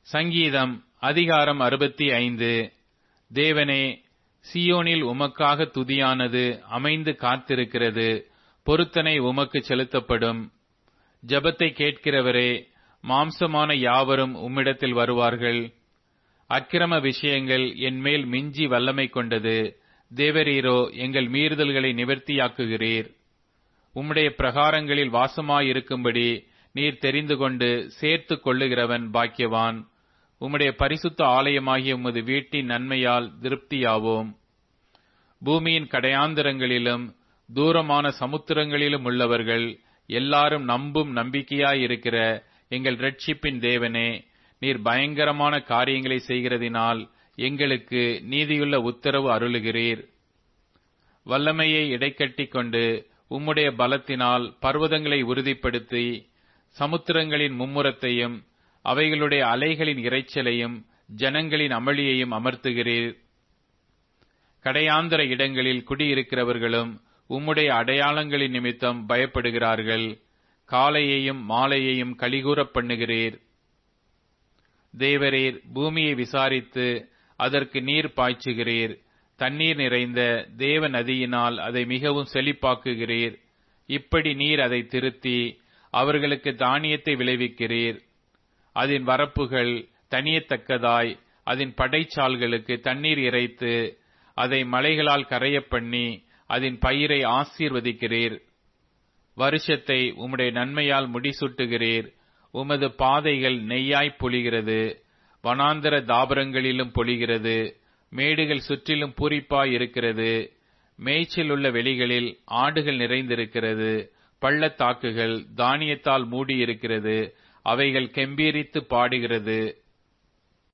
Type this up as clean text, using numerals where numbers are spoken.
சங்கீதம் அதிகாரம் 65. தேவனே, சீயோனில் உமக்காக துதியானது அமைந்து காத்திருக்கிறது. பொருத்தனை உமக்கு செலுத்தப்படும். ஜெபத்தை கேட்கிறவரே, மாம்சமான யாவரும் உம்மிடத்தில் வருவார்கள். அக்கிரம விஷயங்கள் என்மேல் மிஞ்சி வல்லமை கொண்டது. தேவரீரோ எங்கள் மீறுதல்களை நிவர்த்தியாக்குகிறீர். உம்முடைய பிரகாரங்களில் வாசமாயிருக்கும்படி நீர் தெரிந்து கொண்டு சேர்த்துக் கொள்ளுகிறவன் பாக்கியவான். உம்முடைய பரிசுத்த ஆலயமாகிய உமது வீட்டின் நன்மையால் திருப்தியாவோம். பூமியின் கடையாந்தரங்களிலும் தூரமான சமுத்திரங்களிலும் உள்ளவர்கள் எல்லாரும் நம்பும் நம்பிக்கையாயிருக்கிற எங்கள் இரட்சிப்பின் தேவனே, நீர் பயங்கரமான காரியங்களை செய்கிறதினால் எங்களுக்கு நீதியுள்ள உத்தரவு அருளுகிறீர். வல்லமையை இடைக்கட்டிக் கொண்டு உம்முடைய பலத்தினால் பர்வதங்களை உறுதிப்படுத்தி சமுத்திரங்களின் மும்முரத்தையும் அவைகளுடைய அலைகளின் இரைச்சலையும் ஜனங்களின் அமளியையும் அமர்த்துகிறீர். கடையாந்தர இடங்களில் குடியிருக்கிறவர்களும் உம்முடைய அடையாளங்களின் நிமித்தம் பயப்படுகிறார்கள். காலையையும் மாலையையும் கலிகூரப் பண்ணுகிறீர். தேவரீர் பூமியை விசாரித்து அதற்கு நீர் பாய்ச்சுகிறீர். தண்ணீர் நிறைந்த தேவ நதியினால் அதை மிகவும் செழிப்பாக்குகிறீர். இப்படி நீர் அதை திருத்தி அவர்களுக்கு தானியத்தை விளைவிக்கிறீர். அதன் வரப்புகள் தனியத்தக்கதாய் அதன் படைச்சால்களுக்கு தண்ணீர் இறைத்து அதை மலைகளால் கரையப் பண்ணி அதன் பயிரை ஆசீர்வதிக்கிறீர். வருஷத்தை உம்முடைய நன்மையால் முடிசூட்டுகிறீர். உமது பாதைகள் நெய்யாய்ப் பொழிகிறது. வனாந்தர தாபரங்களிலும் பொழிகிறது. மேடுகள் சுற்றிலும் பூரிப்பாய் இருக்கிறது. மேய்ச்சல் உள்ள வெளிகளில் ஆடுகள் நிறைந்திருக்கிறது. பள்ளத்தாக்குகள் தானியத்தால் மூடியிருக்கிறது. அவைகள் கெம்பீரித்து பாடுகிறது.